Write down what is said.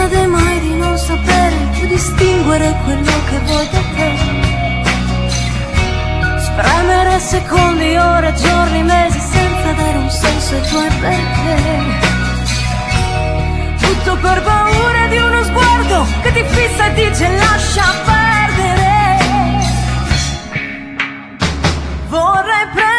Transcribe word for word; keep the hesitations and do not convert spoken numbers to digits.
accade mai di non sapere più distinguere quello che vuoi da te? Spremere secondi, ore, giorni, mesi senza dare un senso ai tuoi perché. Tutto per paura di uno sguardo che ti fissa e dice lascia perdere. Vorrei prendere